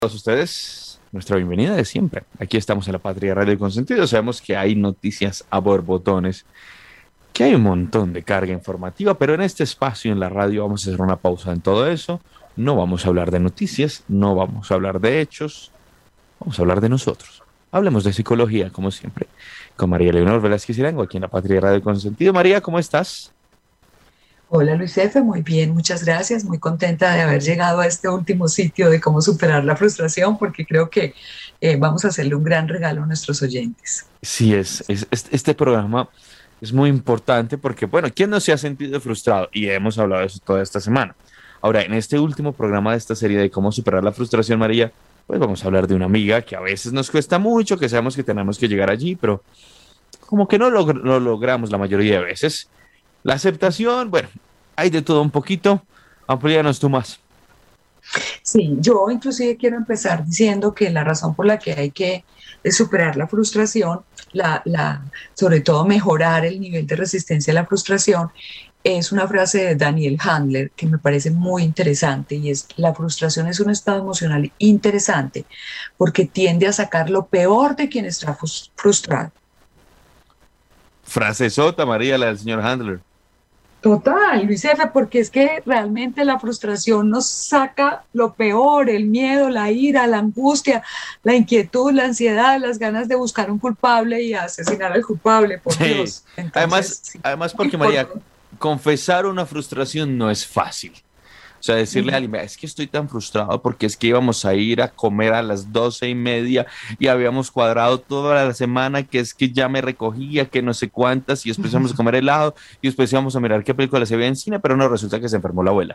Todos ustedes, nuestra bienvenida de siempre. Aquí estamos en la Patria Radio Consentido. Sabemos que hay noticias a borbotones, que hay un montón de carga informativa, pero en este espacio en la radio vamos a hacer una pausa en todo eso. No vamos a hablar de noticias, no vamos a hablar de hechos, vamos a hablar de nosotros. Hablemos de psicología, como siempre, con María Leonor Velázquez Irango, aquí en la Patria Radio Consentido. María, ¿cómo estás? Hola Luis F., muy bien, muchas gracias. Muy contenta de haber llegado a este último sitio de cómo superar la frustración, porque creo que vamos a hacerle un gran regalo a nuestros oyentes. Sí, este programa es muy importante porque, bueno, ¿quién no se ha sentido frustrado? Y hemos hablado de eso toda esta semana. Ahora, en este último programa de esta serie de cómo superar la frustración, María, pues vamos a hablar de una amiga que a veces nos cuesta mucho, que sabemos que tenemos que llegar allí, pero como que no lo logramos la mayoría de veces. La aceptación, bueno, hay de todo un poquito. Amplíanos tú más. Sí, yo inclusive quiero empezar diciendo que la razón por la que hay que superar la frustración, sobre todo mejorar el nivel de resistencia a la frustración, es una frase de Daniel Handler que me parece muy interesante y es: la frustración es un estado emocional interesante porque tiende a sacar lo peor de quien está frustrado. Frase sota, María, la del señor Handler. Total, Luis F., porque es que realmente la frustración nos saca lo peor, el miedo, la ira, la angustia, la inquietud, la ansiedad, las ganas de buscar un culpable y asesinar al culpable, por Sí, Dios. Entonces, sí, además muy porque María, importante. confesar una frustración no es fácil. O sea, decirle a alguien: "Vea, es que estoy tan frustrado porque es que íbamos a ir a comer a las 12:30 y habíamos cuadrado toda la semana, que es que ya me recogía, que no sé cuántas, y después íbamos a comer helado y después íbamos a mirar qué película se veía en cine, pero no, resulta que se enfermó la abuela".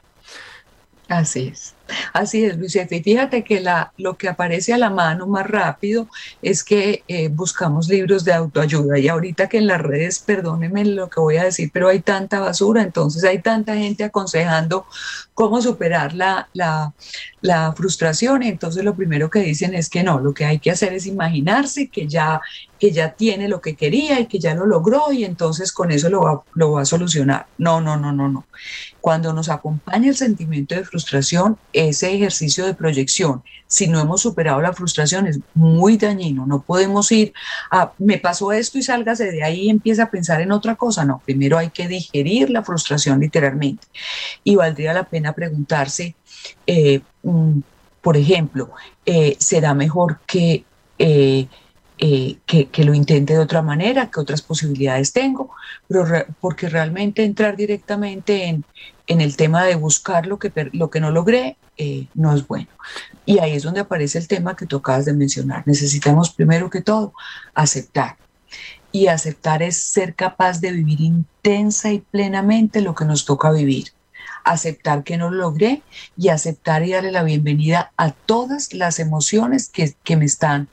Así es, Luis Efe. Y fíjate que lo que aparece a la mano más rápido es que buscamos libros de autoayuda. Y ahorita que en las redes, perdónenme lo que voy a decir, pero hay tanta basura, entonces hay tanta gente aconsejando cómo superar la frustración. Y entonces lo primero que dicen es que no, lo que hay que hacer es imaginarse que ya tiene lo que quería y que ya lo logró y entonces con eso lo va a solucionar. No, no, no, no, no. Cuando nos acompaña el sentimiento de frustración, ese ejercicio de proyección, si no hemos superado la frustración, es muy dañino. No podemos ir a, me pasó esto y sálgase de ahí y empieza a pensar en otra cosa. No, primero hay que digerir la frustración literalmente. Y valdría la pena preguntarse, eh, mm, por ejemplo, ¿será mejor que lo intente de otra manera, que otras posibilidades tengo? Porque realmente entrar directamente en el tema de buscar lo que no logré no es bueno. Y ahí es donde aparece el tema que tú acabas de mencionar. Necesitamos primero que todo aceptar. Y aceptar es ser capaz de vivir intensa y plenamente lo que nos toca vivir. Aceptar que no lo logré y aceptar y darle la bienvenida a todas las emociones que me están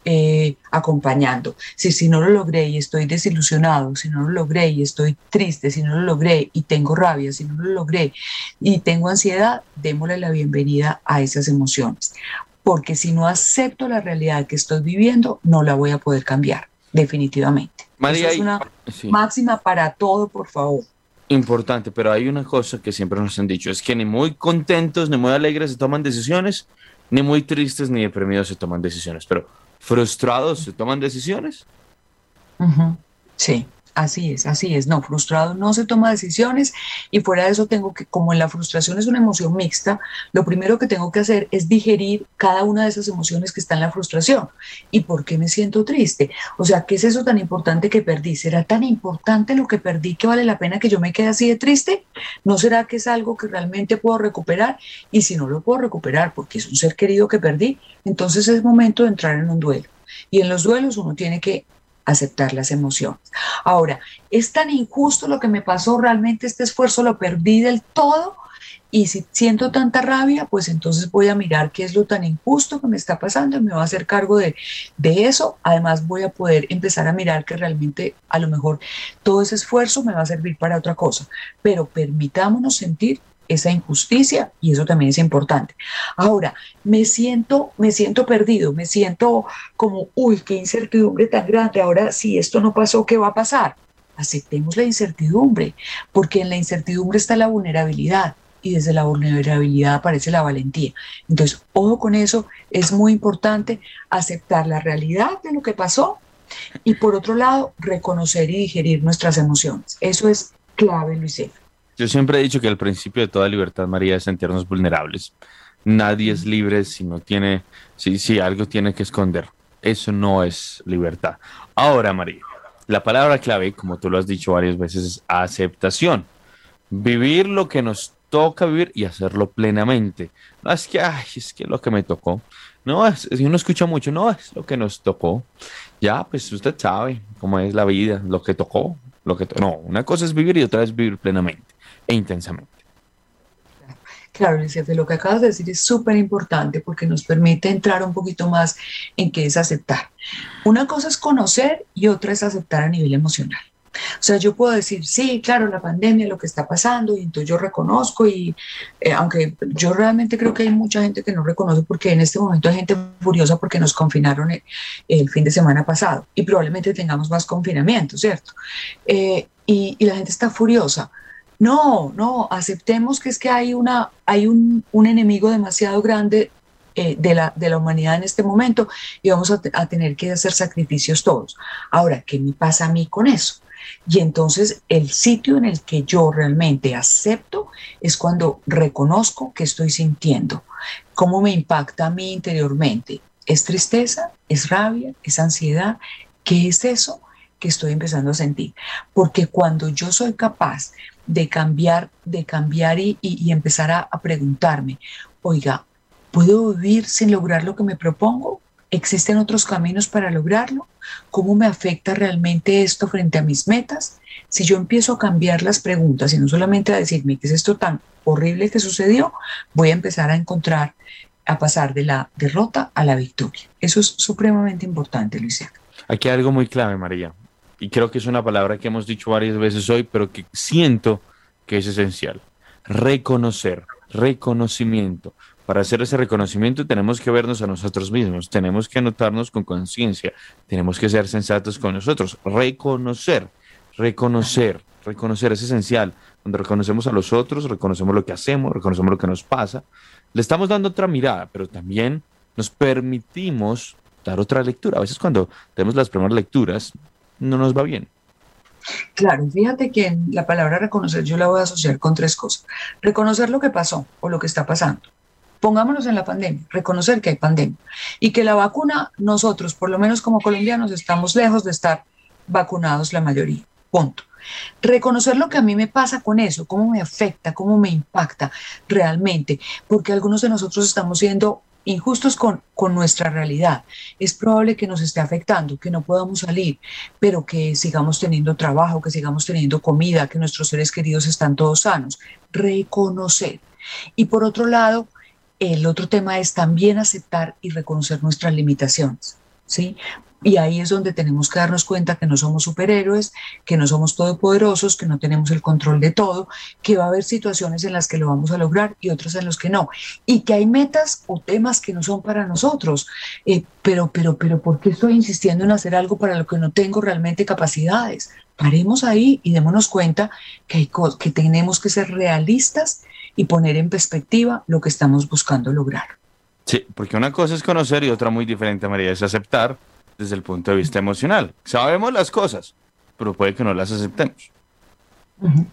acompañando. Si no lo logré y estoy desilusionado, si no lo logré y estoy triste, si no lo logré y tengo rabia, si no lo logré y tengo ansiedad, démosle la bienvenida a esas emociones. Porque si no acepto la realidad que estoy viviendo, no la voy a poder cambiar, definitivamente. Eso María, es una sí, máxima para todo, por favor. importante, pero hay una cosa que siempre nos han dicho: es que ni muy contentos ni muy alegres se toman decisiones, ni muy tristes ni deprimidos se toman decisiones, pero frustrados se toman decisiones. Ujú. Sí, así es, así es. No, frustrado no se toma decisiones y fuera de eso tengo que, como en la frustración es una emoción mixta, lo primero que tengo que hacer es digerir cada una de esas emociones que está en la frustración. ¿Y por qué me siento triste? O sea, ¿qué es eso tan importante que perdí? ¿Será tan importante lo que perdí que vale la pena que yo me quede así de triste? ¿No será que es algo que realmente puedo recuperar? Y si no lo puedo recuperar porque es un ser querido que perdí, entonces es momento de entrar en un duelo. Y en los duelos uno tiene que aceptar las emociones. Ahora, es tan injusto lo que me pasó, realmente este esfuerzo lo perdí del todo y si siento tanta rabia, pues entonces voy a mirar qué es lo tan injusto que me está pasando y me voy a hacer cargo de eso. Además voy a poder empezar a mirar que realmente a lo mejor todo ese esfuerzo me va a servir para otra cosa, pero permitámonos sentir esa injusticia y eso también es importante. Ahora, me siento perdido, me siento como, uy, qué incertidumbre tan grande. Ahora, si esto no pasó, ¿qué va a pasar? Aceptemos la incertidumbre, porque en la incertidumbre está la vulnerabilidad. y desde la vulnerabilidad aparece la valentía. Entonces, ojo con eso, es muy importante aceptar la realidad de lo que pasó y por otro lado, reconocer y digerir nuestras emociones. Eso es clave, Luis. Yo siempre he dicho que el principio de toda libertad, María, es sentirnos vulnerables. Nadie es libre si no tiene, si algo tiene que esconder. Eso no es libertad. Ahora, María, la palabra clave, como tú lo has dicho varias veces, es aceptación. Vivir lo que nos toca vivir y hacerlo plenamente. No es que, ay, es que lo que me tocó. No, si uno escucha mucho, no, es lo que nos tocó. Ya, pues usted sabe cómo es la vida, lo que tocó, no, una cosa es vivir y otra es vivir plenamente e intensamente. Claro, Luis, de lo que acabas de decir es súper importante porque nos permite entrar un poquito más en qué es aceptar. Una cosa es conocer y otra es aceptar a nivel emocional. O sea, yo puedo decir, sí, claro, la pandemia, lo que está pasando, y entonces yo reconozco, y aunque yo realmente creo que hay mucha gente que no reconoce porque en este momento hay gente furiosa porque nos confinaron el fin de semana pasado y probablemente tengamos más confinamiento, ¿cierto? Y la gente está furiosa. No, no, aceptemos que es que hay un enemigo demasiado grande de la humanidad en este momento y vamos a tener que hacer sacrificios todos. Ahora, ¿qué me pasa a mí con eso? Y entonces el sitio en el que yo realmente acepto es cuando reconozco que estoy sintiendo, cómo me impacta a mí interiormente. ¿Es tristeza? ¿Es rabia? ¿Es ansiedad? ¿Qué es eso que estoy empezando a sentir? Porque cuando yo soy capaz de cambiar y empezar a preguntarme, oiga, ¿puedo vivir sin lograr lo que me propongo? ¿Existen otros caminos para lograrlo? ¿Cómo me afecta realmente esto frente a mis metas? Si yo empiezo a cambiar las preguntas y no solamente a decirme qué es esto tan horrible que sucedió, voy a empezar a encontrar, a pasar de la derrota a la victoria. Eso es supremamente importante, Luisa. Aquí hay algo muy clave, María, y creo que es una palabra que hemos dicho varias veces hoy, pero que siento que es esencial. Reconocer, reconocimiento. Para hacer ese reconocimiento tenemos que vernos a nosotros mismos, tenemos que anotarnos con conciencia, tenemos que ser sensatos con nosotros. Reconocer, reconocer es esencial. Cuando reconocemos a los otros, reconocemos lo que hacemos, reconocemos lo que nos pasa, le estamos dando otra mirada, pero también nos permitimos dar otra lectura. A veces cuando tenemos las primeras lecturas, no nos va bien. Claro, fíjate que en la palabra reconocer yo la voy a asociar con tres cosas. Reconocer lo que pasó o lo que está pasando. Pongámonos en la pandemia, reconocer que hay pandemia y que la vacuna, nosotros, por lo menos como colombianos, estamos lejos de estar vacunados la mayoría. Punto. Reconocer lo que a mí me pasa con eso, cómo me afecta, cómo me impacta realmente, porque algunos de nosotros estamos siendo injustos con nuestra realidad. Es probable que nos esté afectando, que no podamos salir, pero que sigamos teniendo trabajo, que sigamos teniendo comida, que nuestros seres queridos están todos sanos. Reconocer. Y por otro lado, el otro tema es también aceptar y reconocer nuestras limitaciones, ¿sí? Y ahí es donde tenemos que darnos cuenta que no somos superhéroes, que no somos todopoderosos, que no tenemos el control de todo, que va a haber situaciones en las que lo vamos a lograr y otras en las que no. Y que hay metas o temas que no son para nosotros. Pero, ¿por qué estoy insistiendo en hacer algo para lo que no tengo realmente capacidades? Paremos ahí y démonos cuenta que tenemos que ser realistas y poner en perspectiva lo que estamos buscando lograr. Sí, porque una cosa es conocer y otra muy diferente, María, es aceptar desde el punto de vista emocional. Sabemos las cosas, pero puede que no las aceptemos. Ujú.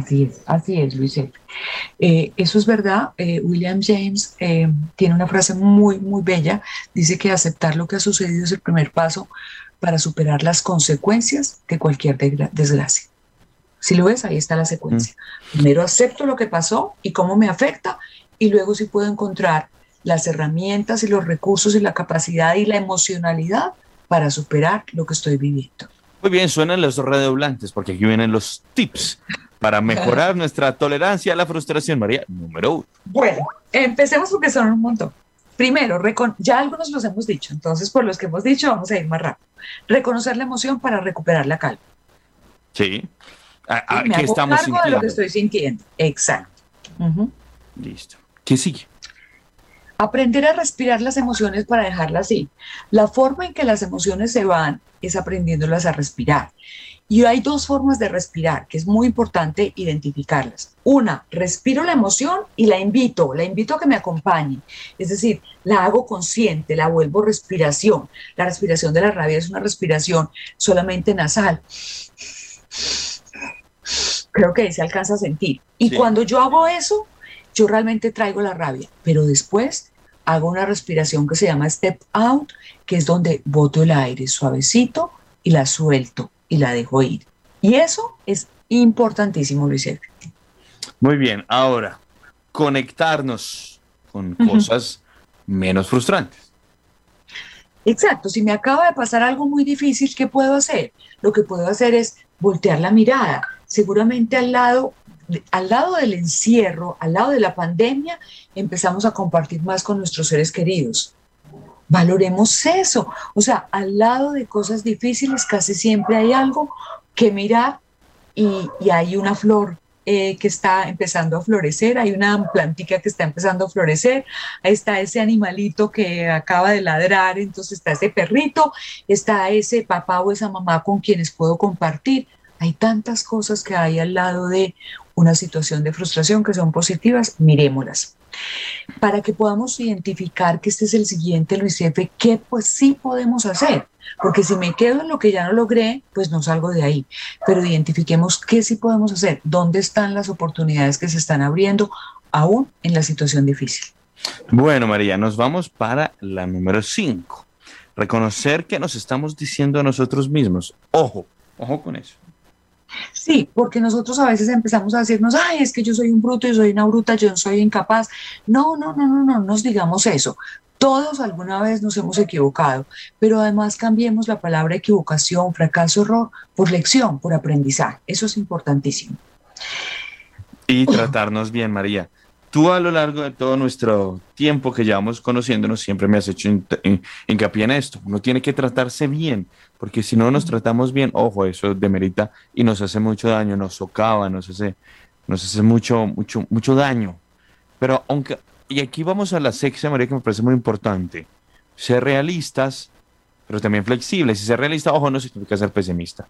Así es, Luis. Eso es verdad. William James tiene una frase muy, muy bella. Dice que aceptar lo que ha sucedido es el primer paso para superar las consecuencias de cualquier desgracia. Si lo ves, ahí está la Mm. secuencia. Primero acepto lo que pasó y cómo me afecta, y luego sí puedo encontrar las herramientas y los recursos y la capacidad y la emocionalidad para superar lo que estoy viviendo. Muy bien, suenan los redoblantes, porque aquí vienen los tips para mejorar nuestra tolerancia a la frustración, María. Número uno. Bueno, empecemos porque son un montón. Primero, ya algunos los hemos dicho, entonces por los que hemos dicho vamos a ir más rápido. Reconocer la emoción para recuperar la calma. Sí. Me ¿Qué hago estamos cargo de lo que sintiendo? estoy sintiendo. Exacto. Ujú. Listo. ¿Qué sigue? Aprender a respirar las emociones para dejarlas ir. La forma en que las emociones se van es aprendiéndolas a respirar. Y hay dos formas de respirar, que es muy importante identificarlas. Una, respiro la emoción y la invito a que me acompañe. Es decir, la hago consciente, la vuelvo respiración. La respiración de la rabia es una respiración solamente nasal. Creo que ahí se alcanza a sentir. Y cuando yo hago eso, yo realmente traigo la rabia, pero después hago una respiración que se llama step out, que es donde boto el aire suavecito y la suelto y la dejo ir. Y eso es importantísimo, Luis F. Muy bien, ahora, conectarnos con cosas menos frustrantes. Exacto, si me acaba de pasar algo muy difícil, ¿qué puedo hacer? Lo que puedo hacer es voltear la mirada. Seguramente al lado del encierro, al lado de la pandemia, empezamos a compartir más con nuestros seres queridos. Valoremos eso. O sea, al lado de cosas difíciles casi siempre hay algo que mirar y hay una flor que está empezando a florecer, hay una plantita que está empezando a florecer, ahí está ese animalito que acaba de ladrar, entonces está ese perrito, está ese papá o esa mamá con quienes puedo compartir. Hay tantas cosas que hay al lado de una situación de frustración que son positivas, miremoslas. Para que podamos identificar que este es el siguiente, Luis F., ¿qué pues sí podemos hacer? Porque si me quedo en lo que ya no logré, pues no salgo de ahí. Pero identifiquemos qué sí podemos hacer, dónde están las oportunidades que se están abriendo aún en la situación difícil. Bueno, María, nos vamos para la número 5. Reconocer que nos estamos diciendo a nosotros mismos. Ojo con eso. Sí, porque nosotros a veces empezamos a decirnos, ay, es que yo soy un bruto, yo soy una bruta, yo soy incapaz. No nos digamos eso. Todos alguna vez nos hemos equivocado, pero además cambiemos la palabra equivocación, fracaso, error por lección, por aprendizaje. Eso es importantísimo. Y tratarnos bien, María. Tú a lo largo de todo nuestro tiempo que llevamos conociéndonos siempre me has hecho hincapié en esto. Uno tiene que tratarse bien, porque si no nos tratamos bien, ojo, eso demerita y nos hace mucho daño, nos socava, nos hace mucho daño. Pero y aquí vamos a la sexta, María, que me parece muy importante. Ser realistas, pero también flexibles. Y ser realista, ojo, no significa ser pesimista.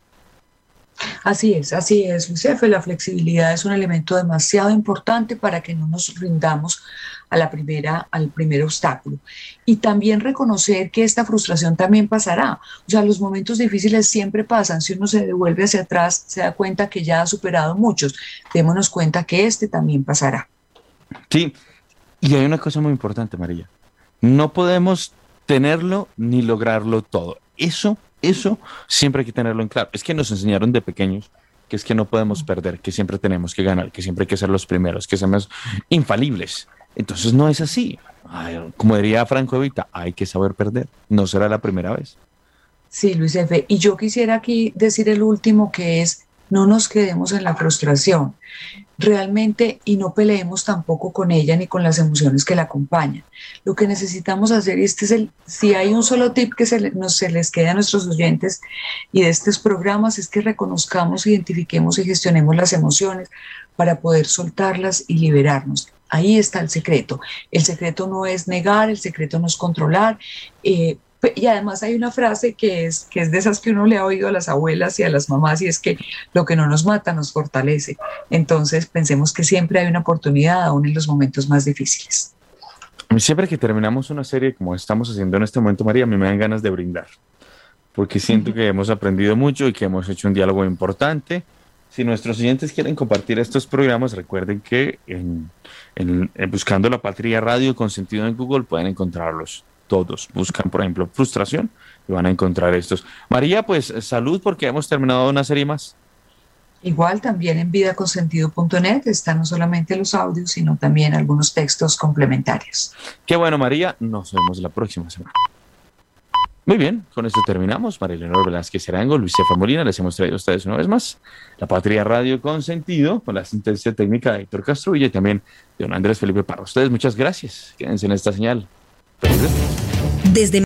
Así es, Luis F. La flexibilidad es un elemento demasiado importante para que no nos rindamos al primer obstáculo. Y también reconocer que esta frustración también pasará. O sea, los momentos difíciles siempre pasan. Si uno se devuelve hacia atrás, se da cuenta que ya ha superado muchos. Démonos cuenta que este también pasará. Sí, y hay una cosa muy importante, María. No podemos tenerlo ni lograrlo todo. Eso siempre hay que tenerlo en claro. Es que nos enseñaron de pequeños que es que no podemos perder, que siempre tenemos que ganar, que siempre hay que ser los primeros, que somos infalibles. Entonces no es así. Ay, como diría Franco Evita, hay que saber perder. No será la primera vez. Sí, Luis F. Y yo quisiera aquí decir el último, que es: no nos quedemos en la frustración realmente y no peleemos tampoco con ella ni con las emociones que la acompañan. Lo que necesitamos hacer, y si hay un solo tip que se les queda a nuestros oyentes y de estos programas, es que reconozcamos, identifiquemos y gestionemos las emociones para poder soltarlas y liberarnos. Ahí está el secreto. El secreto no es negar, el secreto no es controlar. Y además hay una frase que es de esas que uno le ha oído a las abuelas y a las mamás, y es que lo que no nos mata nos fortalece. Entonces pensemos que siempre hay una oportunidad aún en los momentos más difíciles. Siempre que terminamos una serie como estamos haciendo en este momento, María, a mí me dan ganas de brindar, porque siento que hemos aprendido mucho y que hemos hecho un diálogo importante. Si nuestros oyentes quieren compartir estos programas, recuerden que buscando La Patria Radio con sentido en Google pueden encontrarlos. Todos buscan, por ejemplo, frustración y van a encontrar estos. María, pues salud, porque hemos terminado una serie más. Igual también en vidaconsentido.net están no solamente los audios, sino también algunos textos complementarios. Qué bueno, María. Nos vemos la próxima semana. Muy bien, con esto terminamos. María Leonor Velázquez Arango, Luis F. Molina, les hemos traído a ustedes una vez más La Patria Radio con sentido, con la asistencia técnica de Héctor Castrovilla y también de don Andrés Felipe Parra. Ustedes, muchas gracias. Quédense en esta señal. Desde